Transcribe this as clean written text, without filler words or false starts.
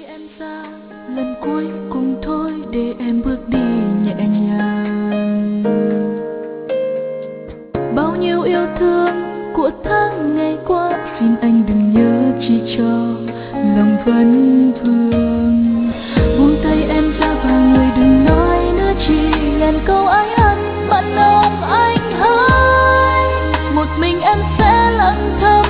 em ra lần cuối cùng thôi để em bước đi nhẹ nhàng. Bao nhiêu yêu thương của tháng ngày qua, xin anh đừng nhớ chỉ cho lòng vẫn vương. Buông tay em ra và người đừng nói nữa, chỉ ngàn câu ái ân mặn nồng anh hỡi. Một mình em sẽ lặng thầm